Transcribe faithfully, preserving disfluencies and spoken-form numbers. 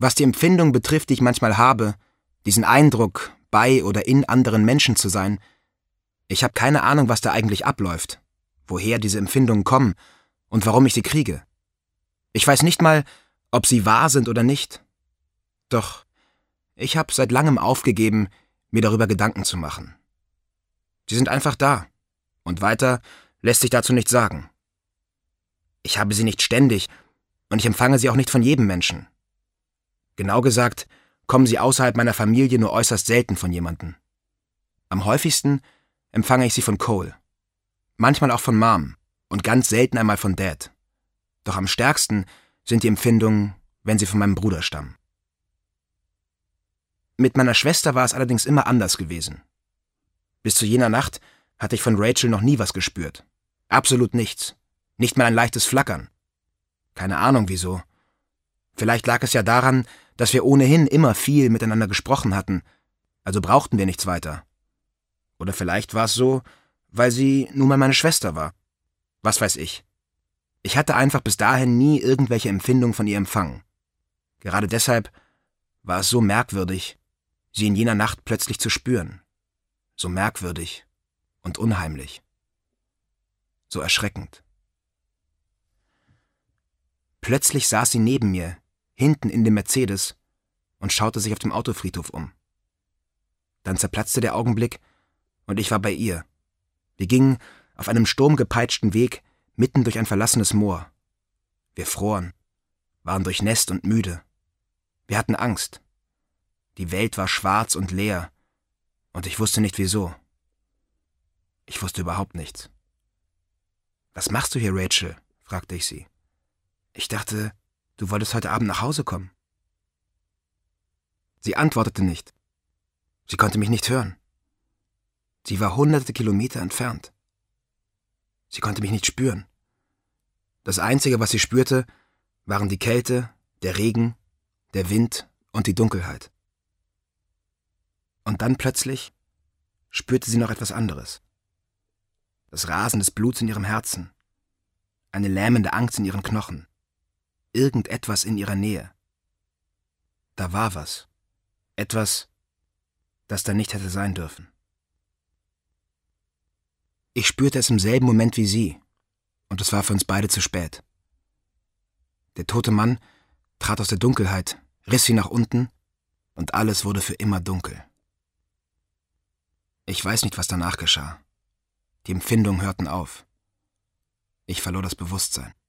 Was die Empfindung betrifft, die ich manchmal habe, diesen Eindruck, bei oder in anderen Menschen zu sein, ich habe keine Ahnung, was da eigentlich abläuft, woher diese Empfindungen kommen und warum ich sie kriege. Ich weiß nicht mal, ob sie wahr sind oder nicht. Doch ich habe seit langem aufgegeben, mir darüber Gedanken zu machen. Sie sind einfach da, und weiter lässt sich dazu nichts sagen. Ich habe sie nicht ständig, und ich empfange sie auch nicht von jedem Menschen. Genau gesagt, kommen sie außerhalb meiner Familie nur äußerst selten von jemandem. Am häufigsten empfange ich sie von Cole. Manchmal auch von Mom und ganz selten einmal von Dad. Doch am stärksten sind die Empfindungen, wenn sie von meinem Bruder stammen. Mit meiner Schwester war es allerdings immer anders gewesen. Bis zu jener Nacht hatte ich von Rachel noch nie was gespürt. Absolut nichts. Nicht mal ein leichtes Flackern. Keine Ahnung wieso. Vielleicht lag es ja daran, dass wir ohnehin immer viel miteinander gesprochen hatten, also brauchten wir nichts weiter. Oder vielleicht war es so, weil sie nun mal meine Schwester war. Was weiß ich. Ich hatte einfach bis dahin nie irgendwelche Empfindungen von ihr empfangen. Gerade deshalb war es so merkwürdig, sie in jener Nacht plötzlich zu spüren. So merkwürdig und unheimlich. So erschreckend. Plötzlich saß sie neben mir, hinten in dem Mercedes, und schaute sich auf dem Autofriedhof um. Dann zerplatzte der Augenblick, und ich war bei ihr. Wir gingen auf einem sturmgepeitschten Weg mitten durch ein verlassenes Moor. Wir froren, waren durchnässt und müde. Wir hatten Angst. Die Welt war schwarz und leer, und ich wusste nicht wieso. Ich wusste überhaupt nichts. »Was machst du hier, Rachel?« fragte ich sie. »Ich dachte, du wolltest heute Abend nach Hause kommen.« Sie antwortete nicht. Sie konnte mich nicht hören. Sie war hunderte Kilometer entfernt. Sie konnte mich nicht spüren. Das Einzige, was sie spürte, waren die Kälte, der Regen, der Wind und die Dunkelheit. Und dann plötzlich spürte sie noch etwas anderes. Das Rasen des Bluts in ihrem Herzen, eine lähmende Angst in ihren Knochen, irgendetwas in ihrer Nähe. Da war was, etwas, das da nicht hätte sein dürfen. Ich spürte es im selben Moment wie sie, und es war für uns beide zu spät. Der tote Mann trat aus der Dunkelheit, riss sie nach unten, und alles wurde für immer dunkel. Ich weiß nicht, was danach geschah. Die Empfindungen hörten auf. Ich verlor das Bewusstsein.